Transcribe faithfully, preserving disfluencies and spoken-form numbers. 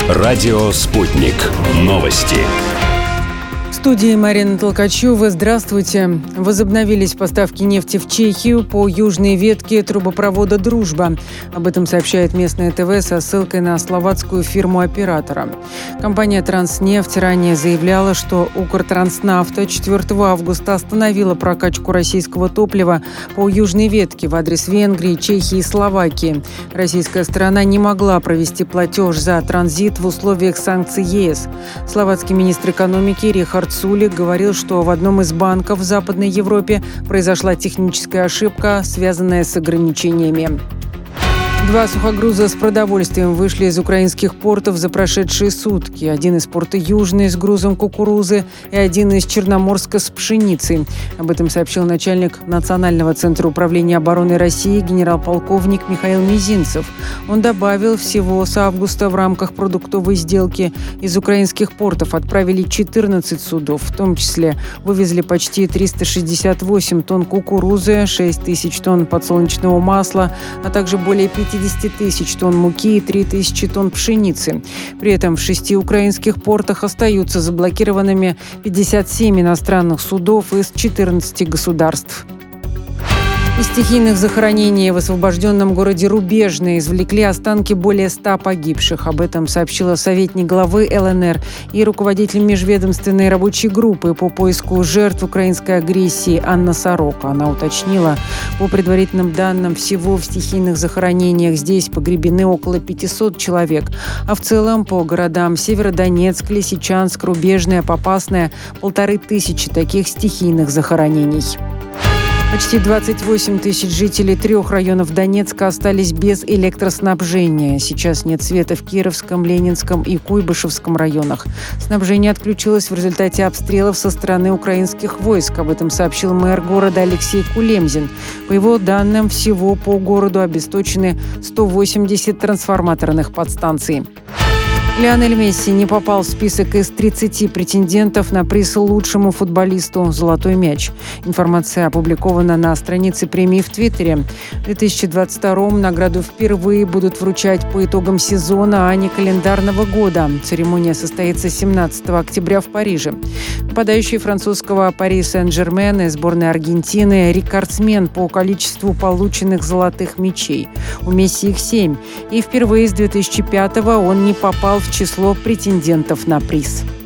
Радио «Спутник». Новости. В студии Марина Толкачева. Здравствуйте. Возобновились поставки нефти в Чехию по южной ветке трубопровода «Дружба». Об этом сообщает местное ТВ со ссылкой на словацкую фирму-оператора. Компания «Транснефть» ранее заявляла, что «Укртранснафта» четвёртого августа остановила прокачку российского топлива по южной ветке в адрес Венгрии, Чехии и Словакии. Российская сторона не могла провести платеж за транзит в условиях санкций ЕС. Словацкий министр экономики Рихард Сулик говорил, что в одном из банков в Западной Европе произошла техническая ошибка, связанная с ограничениями. Два сухогруза с продовольствием вышли из украинских портов за прошедшие сутки. Один из порта Южный с грузом кукурузы и один из Черноморска с пшеницей. Об этом сообщил начальник Национального центра управления обороны России генерал-полковник Михаил Мизинцев. Он добавил, всего с августа в рамках продуктовой сделки из украинских портов отправили четырнадцать судов. В том числе вывезли почти триста шестьдесят восемь тонн кукурузы, шесть тысяч тонн подсолнечного масла, а также более пятьдесят тысяч тонн муки и три тысячи тонн пшеницы. При этом в шести украинских портах остаются заблокированными пятьдесят семь иностранных судов из четырнадцати государств. Из стихийных захоронений в освобожденном городе Рубежное извлекли останки более ста погибших. Об этом сообщила советник главы ЛНР и руководитель межведомственной рабочей группы по поиску жертв украинской агрессии Анна Сорока. Она уточнила, по предварительным данным, всего в стихийных захоронениях здесь погребены около пятисот человек. А в целом по городам Северодонецк, Лисичанск, Рубежное, Попасное полторы тысячи таких стихийных захоронений. Почти двадцать восемь тысяч жителей трех районов Донецка остались без электроснабжения. Сейчас нет света в Кировском, Ленинском и Куйбышевском районах. Снабжение отключилось в результате обстрелов со стороны украинских войск. Об этом сообщил мэр города Алексей Кулемзин. По его данным, всего по городу обесточены сто восемьдесят трансформаторных подстанций. Лионель Месси не попал в список из тридцати претендентов на приз лучшему футболисту «Золотой мяч». Информация опубликована на странице премии в Твиттере. В две тысячи двадцать втором награду впервые будут вручать по итогам сезона, а не календарного года. Церемония состоится семнадцатого октября в Париже. Нападающий французского Пари Сен-Жермен и сборной Аргентины рекордсмен по количеству полученных золотых мячей. У Месси их семь. И впервые с две тысячи пятого он не попал в число претендентов на приз.